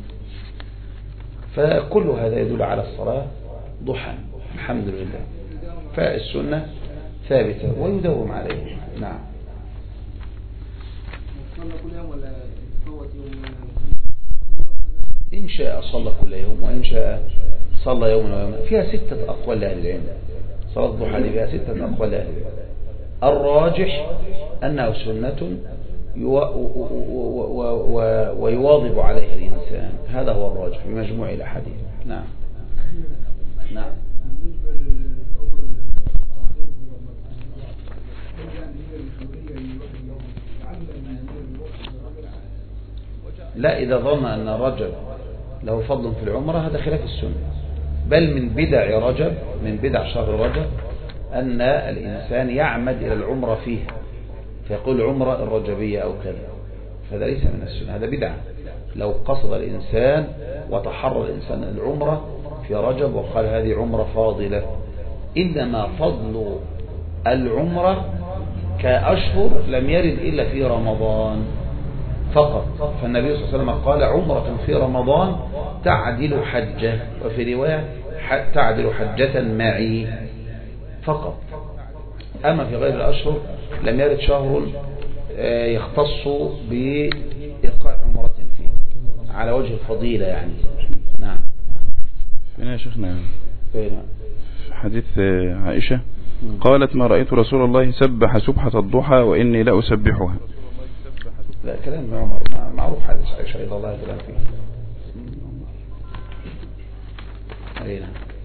فكل هذا يدل على الصلاة ضحى الحمد لله، فالسنة ثابتة ويدوم عليه. نعم. إن شاء صلى كل يوم وإن شاء صلى يوم ويوم. فيها ستة أقوال لأهل العلم، صلاة الضحى فيها ستة أقوال لأهل العلم. الراجح أنه سنة ويواظب عليها الإنسان، هذا هو الراجح بمجموع الأحاديث. نعم. نعم. لا، إذا ظن أن رجب له فضل في العمرة هذا خلاف السنة. بل من بدع رجب، من بدع شهر رجب أن الإنسان يعمد إلى العمرة فيه فيقول عمرة الرجبية أو كذا، فهذا ليس من السنة، هذا بدعة. لو قصد الإنسان وتحرى الإنسان العمرة في رجب وقال هذه عمرة فاضلة، إنما فضل العمرة كأشهر لم يرد إلا في رمضان فقط. فالنبي صلى الله عليه وسلم قال عمرة في رمضان تعدل حجة، وفي رواية تعدل حجة معي فقط. أما في غير الأشهر لم يرد شهر يختص بإيقاع عمرة فيه على وجه الفضيلة يعني. نعم. فينا يا شيخنا فينا حديث عائشة قالت ما رأيت رسول الله سبح سبحة الضحى وإني لا أسبحها. لا، كلام عمر معروف، حديث عائشة رضي الله تعالى فيه. أين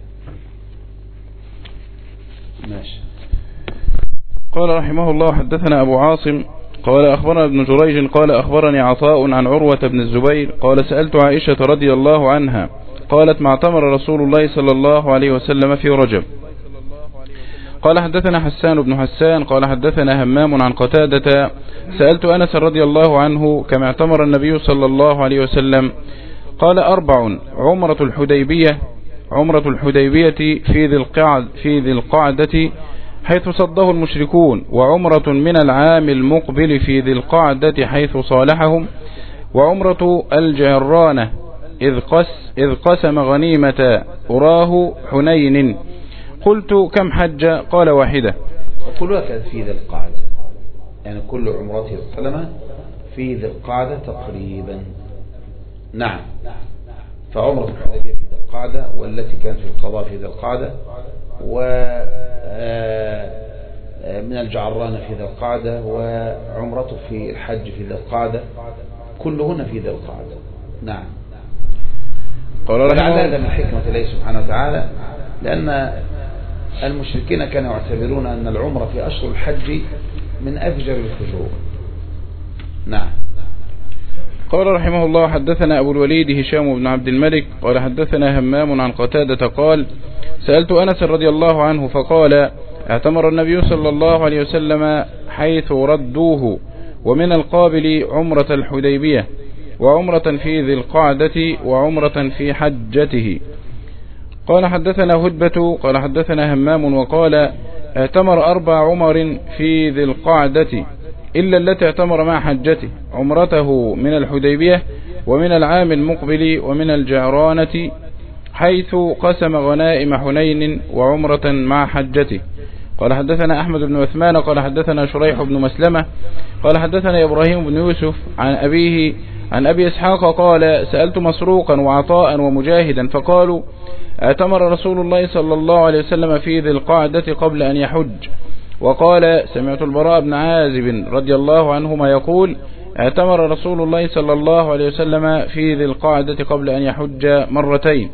ماشي. قال رحمه الله حدثنا أبو عاصم قال أخبرنا ابن جريج قال أخبرني عطاء عن عروة بن الزبير قال سألت عائشة رضي الله عنها قالت ما اعتمر رسول الله صلى الله عليه وسلم في رجب. قال حدثنا حسان بن حسان قال حدثنا همام عن قتادة سألت أنس رضي الله عنه كما اعتمر النبي صلى الله عليه وسلم. قال أربع: عمرة الحديبية عمرة الحديبية في ذي القعد في ذي القعدة حيث صده المشركون، وعمرة من العام المقبل في ذي القعدة حيث صالحهم، وعمرة الجعرانة إذ, قس إذ قسم غنيمة أراه حنين. قلت كم حج؟ قال واحدة. وكلها كانت في ذي القعدة، يعني كل عمرته السلمة في ذي القعدة تقريبا. نعم. فعمرة الحديبية في ذي القعدة، والتي كانت في القضاء في ذي القعدة، ومن الجعرانة في ذي القعدة، وعمرته في الحج في ذي القعدة، كلهن في ذي القعدة. نعم. ولعل هذا من حكمة الله سبحانه وتعالى، لأن المشركين كانوا يعتبرون أن العمرة في أشهر الحج من أفجر الفجور. نعم. قال رحمه الله حدثنا أبو الوليد هشام بن عبد الملك قال حدثنا همام عن قتادة قال سألت أنس رضي الله عنه فقال اعتمر النبي صلى الله عليه وسلم حيث ردوه، ومن القابل عمرة الحديبية، وعمرة في ذي القعدة، وعمرة في حجته. قال حدثنا هدبة قال حدثنا همام وقال اعتمر أربع عمر في ذي القعدة إلا التي اعتمر مع حجته، عمرته من الحديبية ومن العام المقبل ومن الجعرانة حيث قسم غنائم حنين، وعمرة مع حجته. قال حدثنا أحمد بن عثمان قال حدثنا شريح بن مسلمة قال حدثنا إبراهيم بن يوسف عن أبيه عن أبي إسحاق قال سألت مسروقا وعطاء ومجاهدا فقالوا اعتمر رسول الله صلى الله عليه وسلم في ذي القعدة قبل أن يحج. وقال سمعت البراء بن عازب رضي الله عنهما يقول اعتمر رسول الله صلى الله عليه وسلم في ذي القعدة قبل أن يحج مرتين.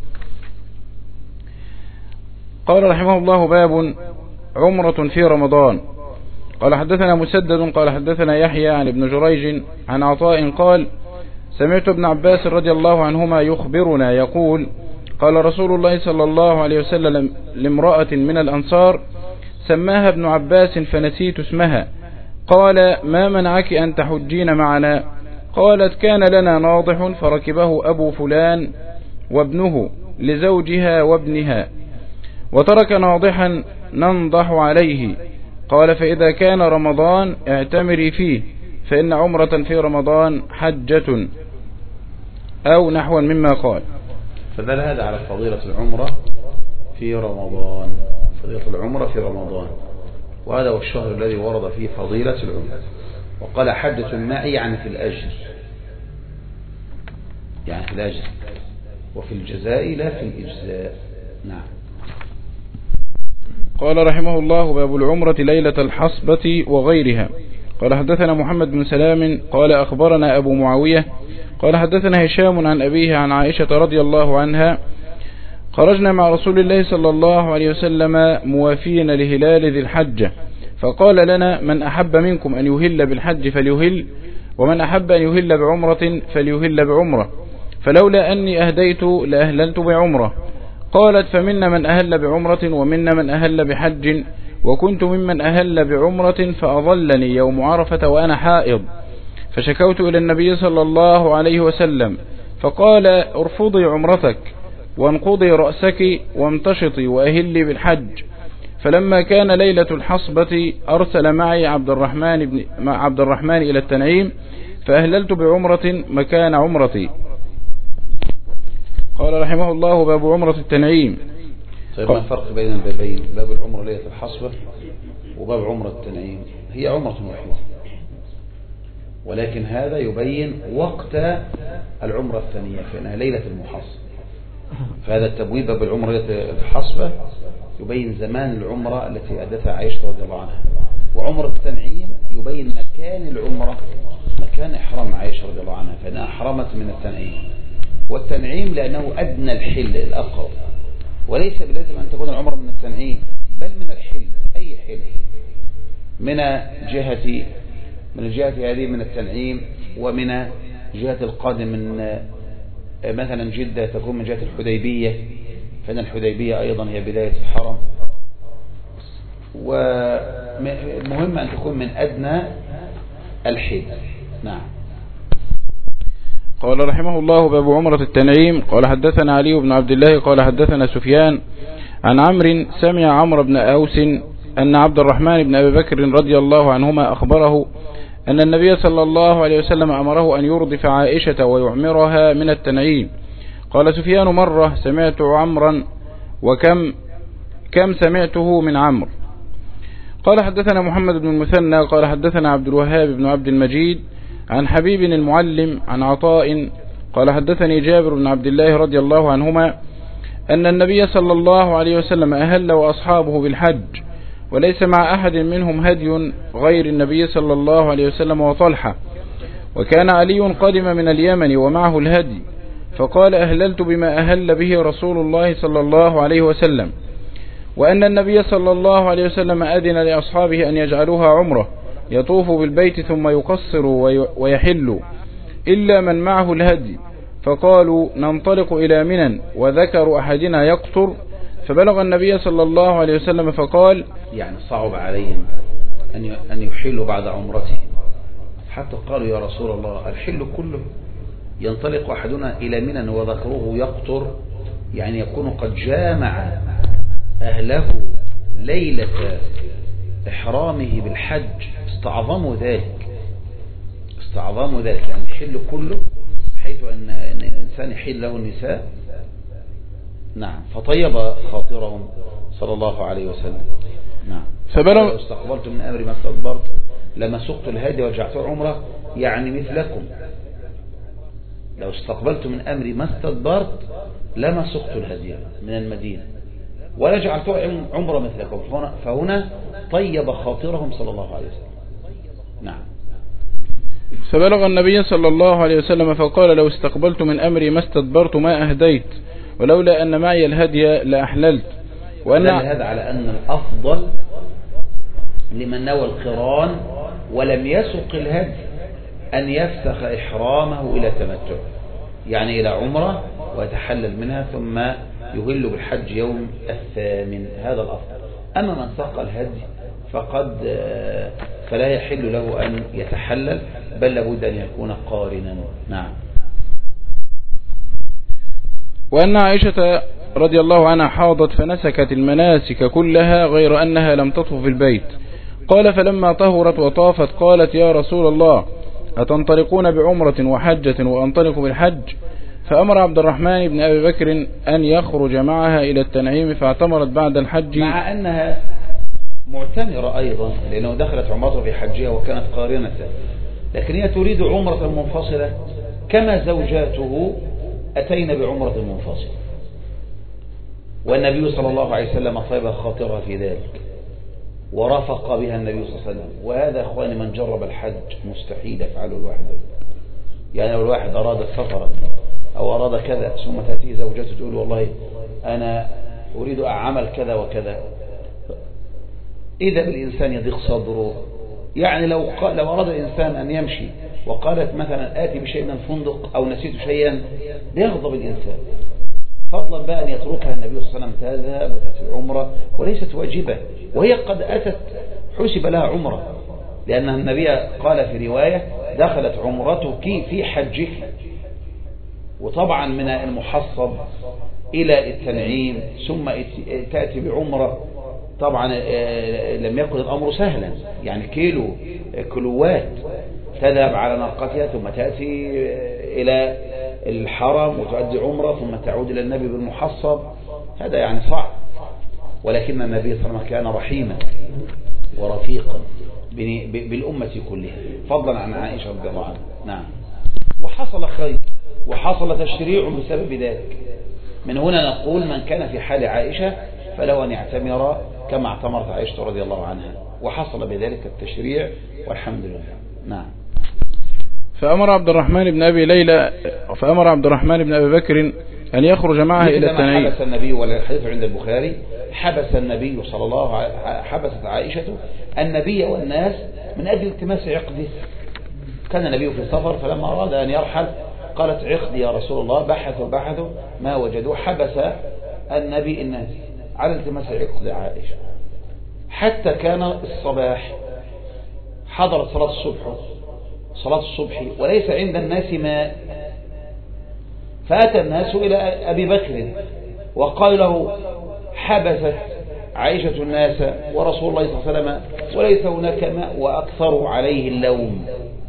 قال رحمه الله باب عمرة في رمضان. قال حدثنا مسدد قال حدثنا يحيى عن ابن جريج عن عطاء قال سمعت ابن عباس رضي الله عنهما يخبرنا يقول قال رسول الله صلى الله عليه وسلم لامرأة من الأنصار سماها ابن عباس فنسيت اسمها، قال ما منعك أن تحجين معنا؟ قالت كان لنا ناضح فركبه أبو فلان وابنه لزوجها وابنها، وترك ناضحا ننضح عليه. قال فإذا كان رمضان اعتمري فيه، فإن عمرة في رمضان حجة، أو نحو مما قال. فدل هذا على فضيلة العمرة في رمضان، فضيلة العمرة في رمضان، وهذا هو الشهر الذي ورد فيه فضيلة العمرة. وقال حجة معي يعني في الأجر، يعني في الأجر، وفي الجزاء لا في الإجزاء. نعم. قال رحمه الله باب العمرة ليلة الحصبة وغيرها. قال حدثنا محمد بن سلام قال أخبرنا أبو معاوية قال حدثنا هشام عن أبيه عن عائشة رضي الله عنها خرجنا مع رسول الله صلى الله عليه وسلم موافين لهلال ذي الحجة، فقال لنا من أحب منكم أن يهل بالحج فليهل، ومن أحب أن يهل بعمرة فليهل بعمرة، فلولا أني أهديت لأهللت بعمرة. قالت فمنا من أهل بعمرة ومنا من أهل بحج، وكنت ممن أهل بعمرة فأظلني يوم عرفة وأنا حائض، فشكوت إلى النبي صلى الله عليه وسلم فقال ارفضي عمرتك وانقضي رأسك وامتشطي وأهلي بالحج. فلما كان ليلة الحصبة أرسل معي عبد الرحمن, بن مع عبد الرحمن إلى التنعيم فأهللت بعمرة مكان عمرتي. قال رحمه الله باب عمرة التنعيم. طيب ما الفرق بين البابين، باب العمرة ليلة الحصبة وباب عمرة التنعيم؟ هي عمرة واحدة، ولكن هذا يبين وقت العمرة الثانية فإنها ليلة المحصب. فهذا التبويب باب العمرة ليلة الحصبة يبين زمان العمرة التي أدتها عائشة رضي الله عنها، وعمرة التنعيم يبين مكان العمرة، مكان إحرام عائشة رضي الله عنها فإنها أحرمت من التنعيم. والتنعيم لأنه أدنى الحل الأقرب، وليس بلازم أن تكون العمرة من التنعيم بل من الحل، أي حل من جهة من الجهة هذه من التنعيم، ومن جهة القادم من مثلا جدة تكون من جهة الحديبية، فإن الحديبية أيضا هي بداية الحرم. والمهم أن تكون من أدنى الحل. نعم. قال رحمه الله باب عمرة التنعيم. قال حدثنا علي بن عبد الله قال حدثنا سفيان عن عمرو سمع عمرو بن أوس أن عبد الرحمن بن أبي بكر رضي الله عنهما أخبره أن النبي صلى الله عليه وسلم أمره أن يردف عائشة ويعمرها من التنعيم. قال سفيان مرة سمعت عمرا وكم كم سمعته من عمرو. قال حدثنا محمد بن المثنى قال حدثنا عبد الوهاب بن عبد المجيد عن حبيب المعلم عن عطاء قال حدثني جابر بن عبد الله رضي الله عنهما أن النبي صلى الله عليه وسلم أهل وأصحابه بالحج، وليس مع أحد منهم هدي غير النبي صلى الله عليه وسلم وطلحة، وكان علي قدم من اليمن ومعه الهدي، فقال أهللت بما أهل به رسول الله صلى الله عليه وسلم، وأن النبي صلى الله عليه وسلم أذن لأصحابه أن يجعلوها عمره يطوف بالبيت ثم يقصر ويحل إلا من معه الهدي، فقالوا ننطلق إلى منى وذكر أحدنا يقطر، فبلغ النبي صلى الله عليه وسلم فقال يعني صعب عليهم أن يحلوا بعد عمرته، حتى قالوا يا رسول الله الحل كله ينطلق أحدنا إلى منى وذكره يقطر، يعني يكون قد جامع أهله ليلة إحرامه بالحج، استعظموا ذلك استعظموا ذلك يعني الحل كله حيث أن الإنسان يحل له النساء. نعم. فطيب خاطرهم صلى الله عليه وسلم. نعم. فبلغ لو استقبلت من أمري ما استدبرت لما سقت الهدي ورجعته عمره، يعني مثلكم لو استقبلت من أمري ما استدبرت لما سقت الهدي من المدينة ولا جعلته عمره مثلكم. فهنا طيب خاطرهم صلى الله عليه وسلم. نعم. فبلغ النبي صلى الله عليه وسلم فقال لو استقبلت من أمري ما استدبرت ما أهديت، ولولا أن معي الهدي لأحللت. وأن هذا على أن الأفضل لمن نوى القران ولم يسق الهدي أن يفسخ إحرامه إلى تمتع، يعني إلى عمره ويتحلل منها ثم يهل بالحج يوم الثامن، هذا الأفضل. أما من سق الهدي فقد فلا يحل له أن يتحلل، بل لابد أن يكون قارنا. نعم. وأن عائشة رضي الله عنها حاضت فنسكت المناسك كلها غير أنها لم تطف في البيت. قال فلما طهرت وطافت قالت يا رسول الله أتنطلقون بعمرة وحجة وأنطلق بالحج؟ فأمر عبد الرحمن بن أبي بكر أن يخرج معها إلى التنعيم فاعتمرت بعد الحج، مع أنها معتمرة أيضا لأنه دخلت عمرته في حجها وكانت قارنة، لكن هي تريد عمرة منفصلة كما زوجاته أتينا بعمرة منفصلة، والنبي صلى الله عليه وسلم طيب خاطرها في ذلك ورافق بها النبي صلى الله عليه وسلم. وهذا أخواني من جرب الحج مستحيل يفعله الواحد، يعني لو الواحد أراد السفر أو أراد كذا ثم تأتيه زوجته تقول والله أنا أريد أعمل كذا وكذا، إذا بالإنسان يضيق صدره يعني لو قال لو أراد الإنسان أن يمشي وقالت مثلا آتي بشيء من الفندق أو نسيت شيئا يغضب الإنسان، فضلا بقى أن يتركها النبي صلى الله عليه وسلم تذهب وتأتي العمرة وليست واجبة، وهي قد أتت حسب لها عمرة، لأن النبي قال في رواية دخلت عمرتك في حجك. وطبعا من المحصب إلى التنعيم ثم تأتي بعمرة، طبعا لم يكن الأمر سهلا، يعني كيلو كيلوات تذهب على ناقتها ثم تأتي إلى الحرم وتؤدي عمرة ثم تعود إلى النبي بالمحصب، هذا يعني صعب. ولكن النبي صلى الله عليه وسلم كان رحيما ورفيقا بالأمة كلها فضلا عن عائشة رضي الله عنها. نعم. وحصل خير وحصل تشريع بسبب ذلك. من هنا نقول من كان في حال عائشة فلو أن يعتمر كما اعتمرت عائشة رضي الله عنها، وحصل بذلك التشريع والحمد لله. نعم. فأمر عبد الرحمن بن أبي ليلى فأمر عبد الرحمن بن أبي بكر أن يخرج معها إلى التنعيم. حبس النبي، والحديث عند البخاري، حبس النبي صلى الله عليه حبست عائشة النبي والناس من أجل التماس عقده. كان النبي في السفر فلما أراد أن يرحل قالت عقدي يا رسول الله، بحثوا بحثوا ما وجدوا، حبس النبي الناس على التماس عقد عائشة حتى كان الصباح، حضرت صلاة الصبح صلاة الصبح وليس عند الناس ماء، فأتى الناس إلى أبي بكر وقال له حبست عائشة الناس ورسول الله صلى الله عليه وسلم وليس هناك ماء، وأكثروا عليه اللوم.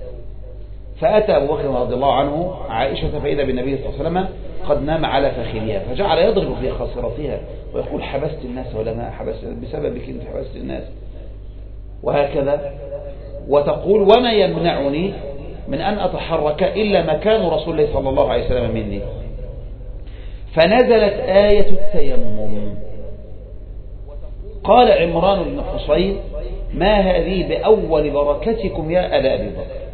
فأتى أبو بكر رضي الله عنه عائشة فإذا بالنبي صلى الله عليه وسلم قد نام على فخذها، فجعل يضرب في خصرتها ويقول حبست الناس ولا ماء، حبست بسببك انت حبست الناس، وهكذا. وتقول وما يمنعني من أن أتحرك إلا مكان رسول الله صلى الله عليه وسلم مني. فنزلت آية التيمم. قال عمران بن حصين ما هذه بأول بركتكم يا آل أبي بكر.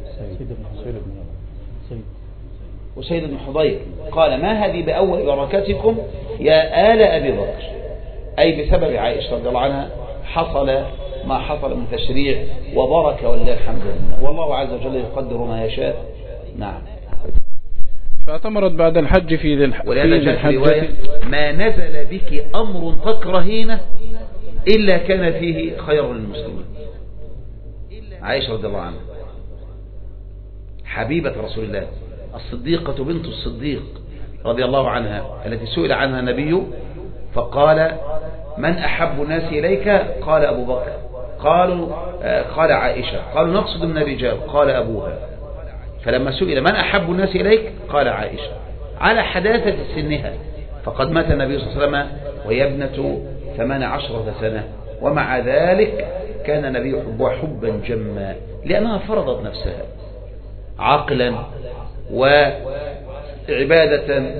وسيد بن حضير قال ما هذه بأول بركتكم يا آل أبي بكر، أي بسبب عائشة رضي الله عنها حصل ما حصل من تشريع وبركة ولله الحمد لله، والله عز وجل يقدر ما يشاء. نعم. فأتمرت بعد الحج في ذي الحج، ولهذا جاء في رواية ما نزل بك أمر تكرهينه إلا كان فيه خير للمسلمين. عائشة رضي الله عنها حبيبة رسول الله، الصديقة بنت الصديق رضي الله عنها، التي سئل عنها النبي فقال من أحب الناس إليك؟ قال أبو بكر. قالوا قال عائشة. قالوا نقصد من الرجال؟ قال أبوها. فلما سئل من أحب الناس إليك؟ قال عائشة، على حداثة سنها، فقد مات النبي صلى الله عليه وسلم وهي ابنة ثمان عشرة سنة، ومع ذلك كان النبي يحبها حبا جما لأنها فرضت نفسها عقلا وعبادة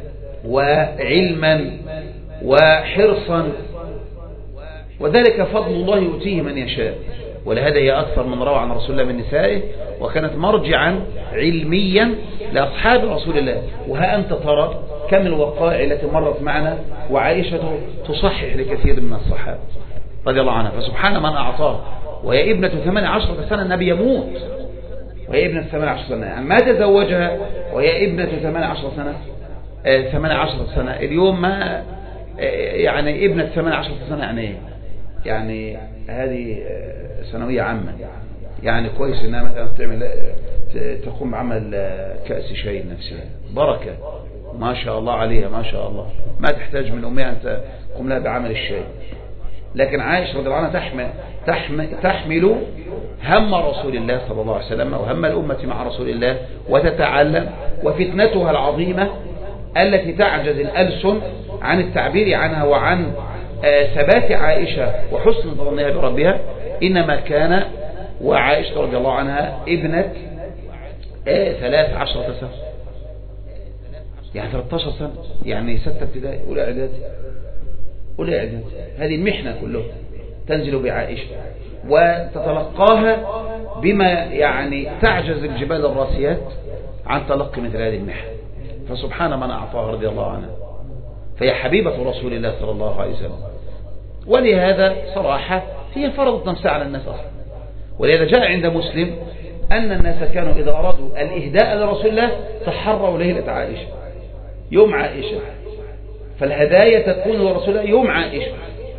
وعلما وحرصا، وذلك فضل الله يؤتيه من يشاء. ولهذا هي أكثر من روى عن رسول الله من نسائه، وكانت مرجعا علميا لأصحاب رسول الله. وها أنت ترى كم الوقائع التي مرت معنا وعائشة تصحح لكثير من الصحابة رضي الله عنها. فسبحان من أعطاه، وهي ابنة ثمان عشرة سنة النبي يموت وهي ابنة ثمان عشرة سنة، يعني ما تزوجها وهي ابنة ثمان عشرة سنة آه ثمان عشرة سنة. اليوم ما آه يعني ابنة ثمان عشرة سنة يعني ايه؟ يعني هذه آه ثانوية عامة، يعني كويس انها مثلا تعمل تقوم بعمل آه كأس شاي نفسها، بركة ما شاء الله عليها ما شاء الله، ما تحتاج من أمها أن تقوم لها بعمل الشاي. لكن عائشة رضي الله عنها تحمل, تحمل, تحمل هم رسول الله صلى الله عليه وسلم وهم الأمة مع رسول الله وتتعلم. وفتنتها العظيمة التي تعجز الألسن عن التعبير عنها وعن ثبات عائشة وحسن ظنها بربها إنما كان وعائشة رضي الله عنها ابنة ثلاث عشرة سنة، يعني ثلاثة عشر سنة، يعني ستة ابتدائي أولى إعدادي أولى إعدادي. هذه المحنة كلها تنزل بعائشة وتتلقاها بما يعني تعجز الجبال الراسيات عن تلقي مثل هذه المحنة. فسبحان من أعطاها رضي الله عنها، فهي حبيبة رسول الله صلى الله عليه وسلم. ولهذا صراحة هي فرضت نفسها على الناس أصلا، ولذا جاء عند مسلم أن الناس كانوا إذا أرادوا الإهداء لرسول الله تحروا ليلة عائشة يوم عائشة، فالهدايا تكون لرسول الله يوم عائشة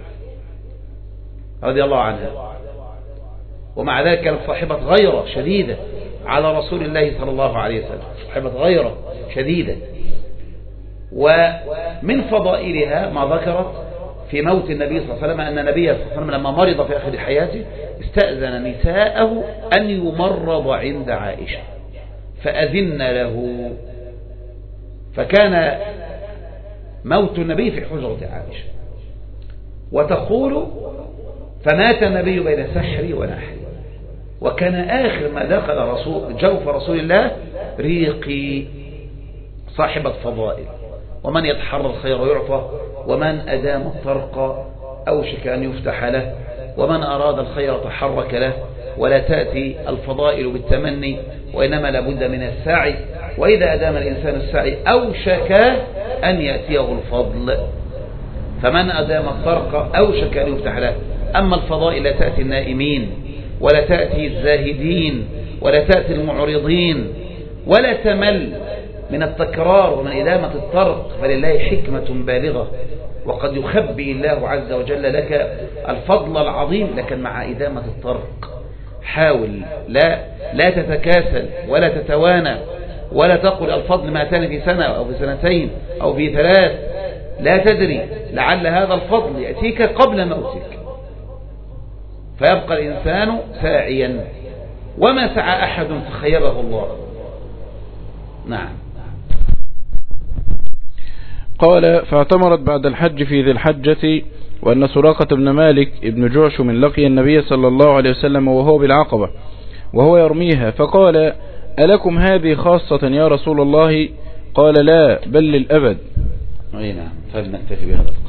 رضي الله عنها. ومع ذلك كانت صاحبة غيرة شديدة على رسول الله صلى الله عليه وسلم، صاحبة غيرة شديدة. ومن فضائلها ما ذكرت في موت النبي صلى الله عليه وسلم أن النبي صلى الله عليه وسلم لما مرض في آخر حياته استأذن نساءه أن يمرض عند عائشة فأذن له، فكان موت النبي في حجرة عائشة. وتقول فمات النبي بين سحري ونحري، وكان آخر ما دخل رسول جوف رسول الله ريقي صاحبة فضائل، ومن يتحرى الخير يعطى، ومن أدام الطرق أوشك أن يفتح له، ومن أراد الخير تحرك له. ولا تأتي الفضائل بالتمني، وإنما لابد من السعي، وإذا أدام الإنسان السعي أوشك أن يأتيه الفضل، فمن أدام الطرق أوشك أن يفتح له. أما الفضائل لا تأتي النائمين، ولا تأتي الزاهدين، ولا تأتي المعرضين، ولا تمل من التكرار ومن إدامة الطرق، فلله حكمة بالغة، وقد يخبي الله عز وجل لك الفضل العظيم، لكن مع إدامة الطرق. حاول لا لا تتكاسل ولا تتوانى، ولا تقل الفضل ما كان في سنة أو في سنتين أو في ثلاث، لا تدري لعل هذا الفضل يأتيك قبل موتك، فيبقى الإنسان ساعيا، وما سعى أحد فخيبه الله. نعم. قال فاعتمرت بعد الحج في ذي الحجة، وأن سراقة بن مالك ابن جعشم لقي النبي صلى الله عليه وسلم وهو بالعقبة وهو يرميها، فقال ألكم هذه خاصة يا رسول الله؟ قال لا بل للأبد. أي نعم. فلنكتفي بهذا.